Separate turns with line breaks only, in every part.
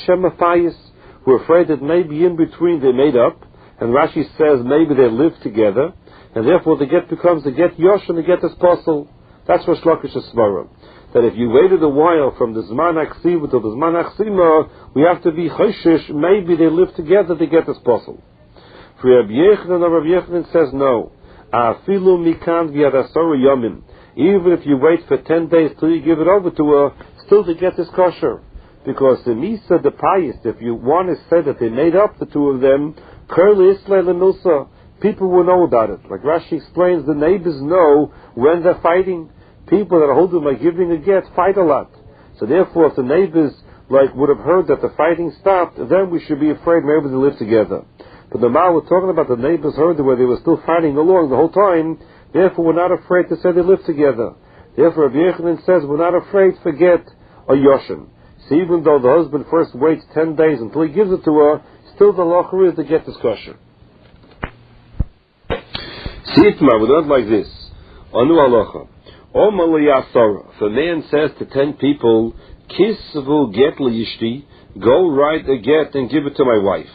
Shema Fayis. We're afraid that maybe in between they made up, and Rashi says maybe they lived together, and therefore the get becomes the get Yosh and the get is possible. That's Rosh Lakish's svara. That if you waited a while from the Zman Aksiva to the Zman Aksima, we have to be Choshish, maybe they lived together, the get is possible. For Rabbi Yechanan says no. Afilu mikan v'yadasara yomim. Even if you wait for 10 days till you give it over to her, still the get is kosher. Because the Misa, the pious, if you want to say that they made up the two of them, Kurli Isla Lenusa, people will know about it. Like Rashi explains, the neighbors know when they're fighting. People that are holding by giving a get fight a lot. So therefore, if the neighbors would have heard that the fighting stopped, then we should be afraid maybe they live together. But the Mal we're talking about the neighbors heard where they were still fighting along the whole time. Therefore, we're not afraid to say they live together. Therefore, Rabbi Yechanan says we're not afraid to get a Yoshin. So even though the husband first waits 10 days until he gives it to her, still the halacha is to get this kosher. See it, we learn like this. Anu halacha. If a man says to 10 people, Kisvu get liyishti, go write a get and give it to my wife.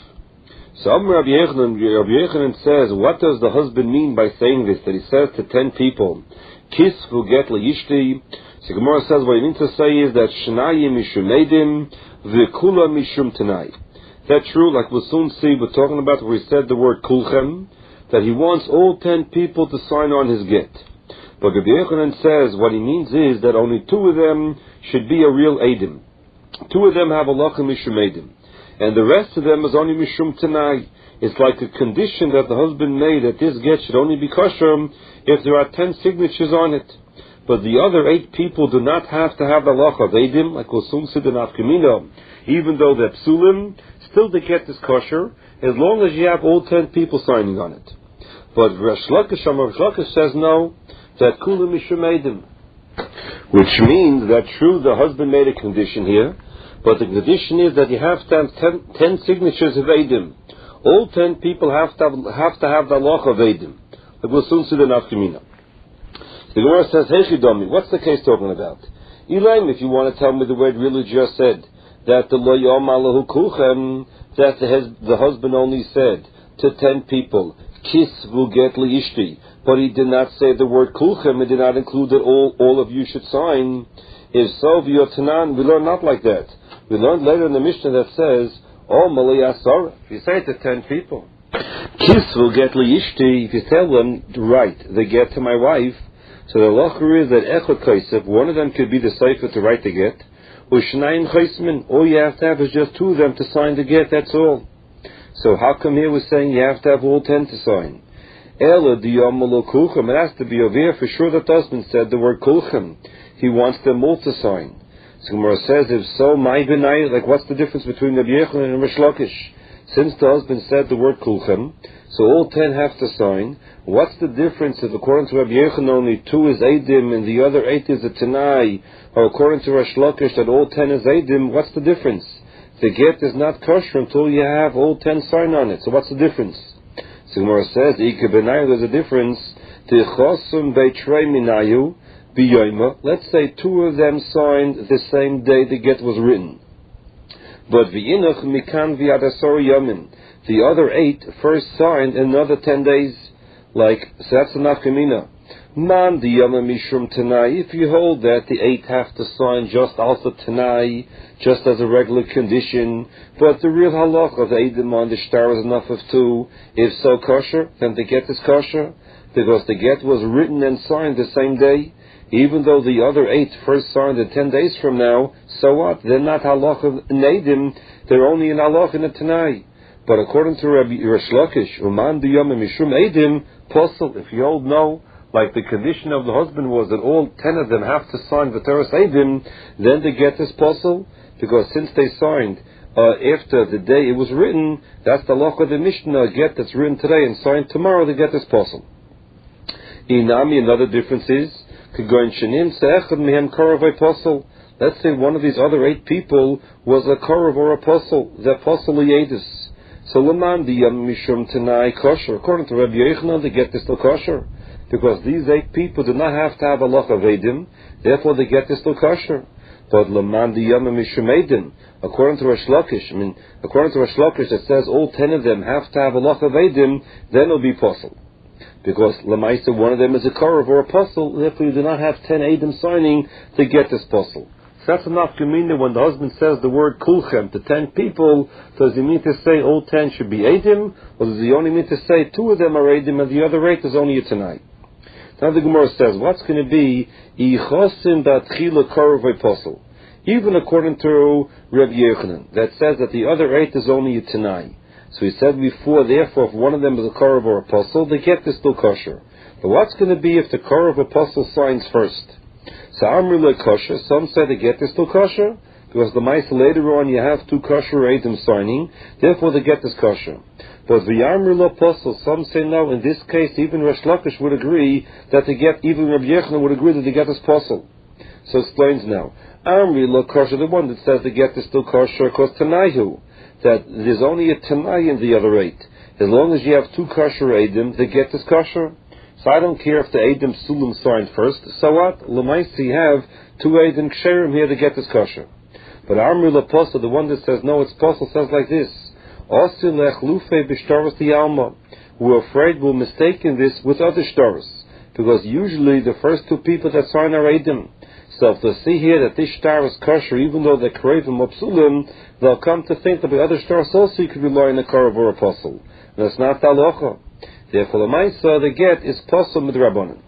So Rabbi Yechanan says, what does the husband mean by saying this? That he says to 10 people, Kisvu get liyishti. So Gemara says what he means to say is that Shnayim mishum edim, v'kula mishum tanai. That's true, like we'll soon see, we're talking about where he said the word kulchem, that he wants all 10 people to sign on his get. But Rabbi Yechanan says what he means is that only 2 of them should be a real edim. 2 of them have a lachem mishum edim. And the rest of them is only mishum tanai. It's like a condition that the husband made that this get should only be kosher if there are 10 signatures on it. But the other 8 people do not have to have the halacha of edim, like we'll soon see the nafkamina. Even though they're psulim, still the get is kosher, as long as you have all 10 people signing on it. But Rosh Lakish says no, that kulam mishum edim. Which means that true, the husband made a condition here, but the condition is that you have to have 10 signatures of edim. All 10 people have to have the halacha of edim. Like we'll soon see the nafkamina. The Gemara says, Hechidomi, what's the case talking about? Elaim, if you want to tell me the way it really just said, that the lo yom alahu kulchem, that the husband only said to 10 people, Kis vu get liishti, but he did not say the word kulchem, he did not include that all of you should sign. If so, v'yotanan, we learn not like that. We learned later in the Mishnah that says, oh, malay asara, if you say it to 10 people, Kis vu get liishti, if you tell them, right, they get to my wife, so the halacha is that echad kaisef, one of them could be the sefer to write the get, u'shnayim chaismin, all you have to have is just 2 of them to sign the get, that's all. So how come here we're saying you have to have all 10 to sign? Ela diyam lo kulchem, it has to be over here for sure that the husband said the word kulchem. He wants them all to sign. So Gemara says, if so, my benai, like what's the difference between Rabbi Yechanan and Rish Lakish? Since the husband said the word kulchem, so all 10 have to sign. What's the difference if according to Rabbi Yechanan only 2 is edim and the other 8 is a tanai, or according to Rish Lakish that all 10 is edim? What's the difference? The get is not kosher until you have all 10 sign on it. So what's the difference? So Gemara says, there's a difference. Let's say 2 of them signed the same day the get was written. But the other 8 first signed another 10 days. So that's the nafkamina. Man diyama mishum tanai. If you hold that the 8 have to sign just also tanai, just as a regular condition, but the real halach of the edim on the shtar is enough of 2. If so kosher, then the get is kosher, because the get was written and signed the same day. Even though the other 8 first signed it 10 days from now, so what? They're not halach of an edim, they're only in halach in a tanai. But according to Rabbi Rish Lakish, uman diyama mishum edim, possible, if you hold no, like the condition of the husband was that all 10 of them have to sign the Torah Eidim, then the get is possible, because since they signed after the day it was written, that's the law of the Mishnah, a get that's written today and signed tomorrow, the get is possible. Inami, another difference is, let's say one of these other 8 people was a Korav or apostle, the apostle Yedis. So Laman the Mishum Tanai kosher. According to Rabbi Yechanan, the get is still kosher. Because these 8 people do not have to have a lach of edim, therefore the get is still kosher. But Laman the Yama Mishumedim, according to Rosh Lakish, that says all 10 of them have to have a loch of Eidim, then it'll be possible. Because Lamaisa, one of them is a Korov or apostle, therefore you do not have 10 Eidim signing to get this apostle. So that's enough to mean that when the husband says the word Kulchem to 10 people, does he mean to say all 10 should be Eidim, or does he only mean to say 2 of them are Eidim and the other 8 is only a Tanai? Now the Gemara says, what's going to be Ichosim Batchila Korov apostle? Even according to Reb Yochanan, that says that the other 8 is only a Tanai. So he said before, therefore, if one of them is a Korov or apostle, the get is still kosher. But what's going to be if the Korov apostle signs first? So Amri le kosher, some say the get is still kosher, because the mice later on you have 2 kosher Eidim signing, therefore the get is kosher. But the Amri le apostle, some say no, in this case even Rosh Lakish would agree that the get, even Reb Yochanan would agree that the get is apostle. So explains now. Amri le kosher, the one that says the get is still kosher, because Tanaihu, that there's only a Tanai in the other 8. As long as you have 2 kosher Eidim, the get is kosher. So I don't care if the Eidim Sulam signed first. So what? Lamaisi have 2 Eidim Ksherim here, the get is kosher. But Amri L'Apostle, the one that says no, it's apostle, says like this. Osi lech lufe b'shtaros the alma. We're afraid we'll mistaken this with other shtaros. Because usually the first 2 people that sign are Eidim. So if they see here that this shtar is kosher, even though they're Krevim or Psulim, they'll come to think that the other shtaros also you could rely on a Korov or apostle. And that's not halacha. Therefore, the Maisa, the get is possible with Rabbanan.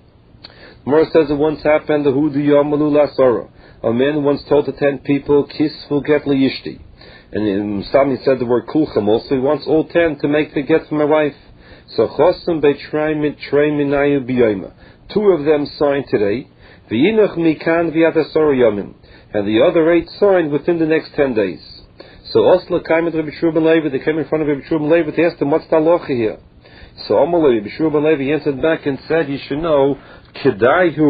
Gemara says it once happened, the Hudu Yamalu Lasara. A man once told the 10 people, Kisfu get liyishti. And in Sami said the word Kulchem also, he wants all 10 to make the get for my wife. So Chosam Beitreimit Treiminayu Biyoma. 2 of them signed today. V'yinach mikan v'yadasara yomim. And the other 8 signed within the next 10 days. So Osla came to Rabbi Shua ben Levi, they came in front of Rabbi Shua ben Levi, they asked him, what's the halacha here? So Amalei, Rabbi Shua ben Levi answered back and said, you should know, Kedaihu